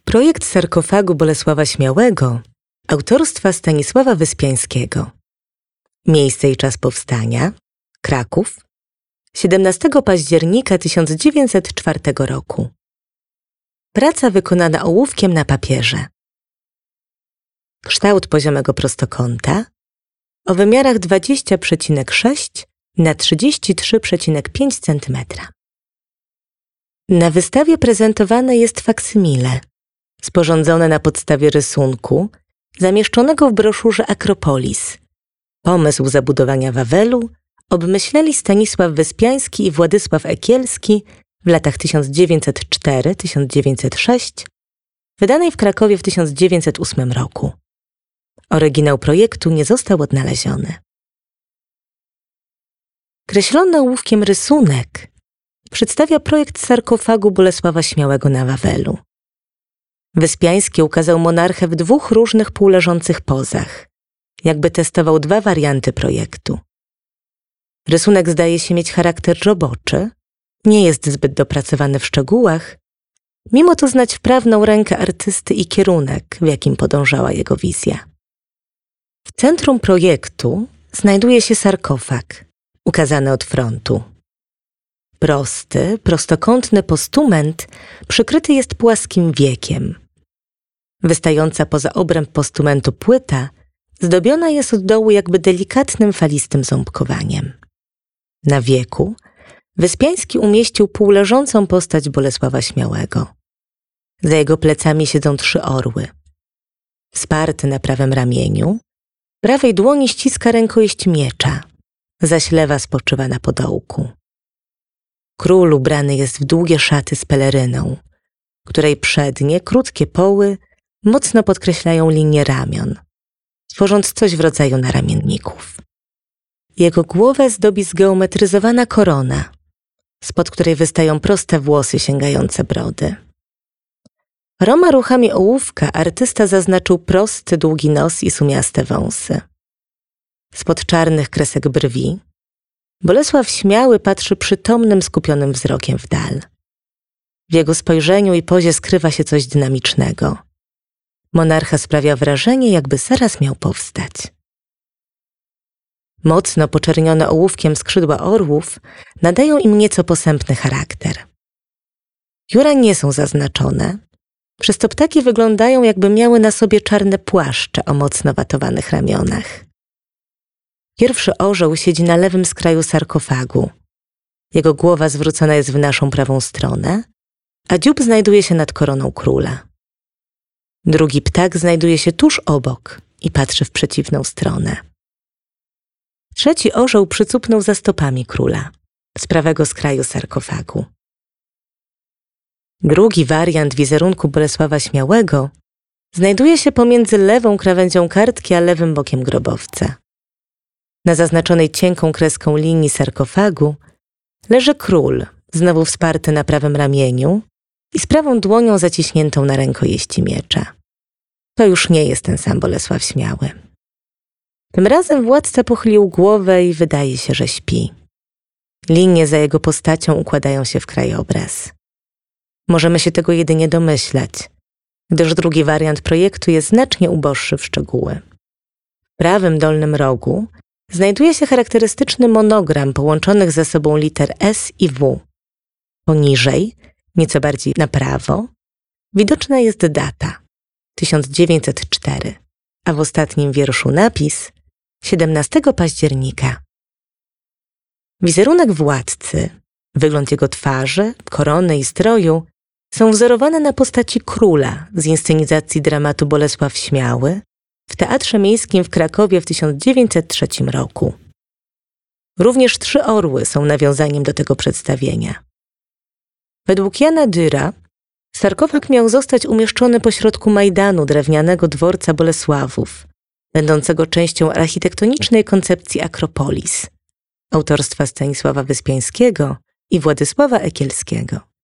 Projekt sarkofagu Bolesława Śmiałego autorstwa Stanisława Wyspiańskiego. Miejsce i czas powstania: Kraków, 17 października 1904 roku. Praca wykonana ołówkiem na papierze. Kształt poziomego prostokąta o wymiarach 20,6 na 33,5 cm. Na wystawie prezentowane jest faksymile, sporządzone na podstawie rysunku zamieszczonego w broszurze Akropolis. Pomysł zabudowania Wawelu obmyśleli Stanisław Wyspiański i Władysław Ekielski w latach 1904-1906, wydanej w Krakowie w 1908 roku. Oryginał projektu nie został odnaleziony. Kreślony ołówkiem rysunek przedstawia projekt sarkofagu Bolesława Śmiałego na Wawelu. Wyspiański ukazał monarchę w dwóch różnych półleżących pozach, jakby testował dwa warianty projektu. Rysunek zdaje się mieć charakter roboczy, nie jest zbyt dopracowany w szczegółach, mimo to znać wprawną rękę artysty i kierunek, w jakim podążała jego wizja. W centrum projektu znajduje się sarkofag, ukazany od frontu. Prosty, prostokątny postument przykryty jest płaskim wiekiem. Wystająca poza obręb postumentu płyta zdobiona jest od dołu jakby delikatnym, falistym ząbkowaniem. Na wieku Wyspiański umieścił półleżącą postać Bolesława Śmiałego. Za jego plecami siedzą 3 orły. Wsparty na prawym ramieniu, w prawej dłoni ściska rękojeść miecza, zaś lewa spoczywa na podołku. Król ubrany jest w długie szaty z peleryną, której przednie, krótkie poły mocno podkreślają linię ramion, tworząc coś w rodzaju naramienników. Jego głowę zdobi zgeometryzowana korona, spod której wystają proste włosy sięgające brody. Paroma ruchami ołówka artysta zaznaczył prosty, długi nos i sumiaste wąsy. Spod czarnych kresek brwi Bolesław Śmiały patrzy przytomnym, skupionym wzrokiem w dal. W jego spojrzeniu i pozie skrywa się coś dynamicznego. Monarcha sprawia wrażenie, jakby zaraz miał powstać. Mocno poczernione ołówkiem skrzydła orłów nadają im nieco posępny charakter. Pióra nie są zaznaczone, przez to ptaki wyglądają, jakby miały na sobie czarne płaszcze o mocno watowanych ramionach. Pierwszy orzeł siedzi na lewym skraju sarkofagu. Jego głowa zwrócona jest w naszą prawą stronę, a dziób znajduje się nad koroną króla. Drugi ptak znajduje się tuż obok i patrzy w przeciwną stronę. Trzeci orzeł przycupnął za stopami króla, z prawego skraju sarkofagu. Drugi wariant wizerunku Bolesława Śmiałego znajduje się pomiędzy lewą krawędzią kartki a lewym bokiem grobowca. Na zaznaczonej cienką kreską linii sarkofagu leży król, znowu wsparty na prawym ramieniu i z prawą dłonią zaciśniętą na rękojeści miecza. To już nie jest ten sam Bolesław Śmiały. Tym razem władca pochylił głowę i wydaje się, że śpi. Linie za jego postacią układają się w krajobraz. Możemy się tego jedynie domyślać, gdyż drugi wariant projektu jest znacznie uboższy w szczegóły. W prawym dolnym rogu znajduje się charakterystyczny monogram połączonych ze sobą liter S i W. Poniżej, nieco bardziej na prawo, widoczna jest data 1904, a w ostatnim wierszu napis 17 października. Wizerunek władcy, wygląd jego twarzy, korony i stroju są wzorowane na postaci króla z inscenizacji dramatu Bolesław Śmiały w Teatrze Miejskim w Krakowie w 1903 roku. Również 3 orły są nawiązaniem do tego przedstawienia. Według Jana Dyra sarkofag miał zostać umieszczony pośrodku majdanu drewnianego dworca Bolesławów, będącego częścią architektonicznej koncepcji Akropolis, autorstwa Stanisława Wyspiańskiego i Władysława Ekielskiego.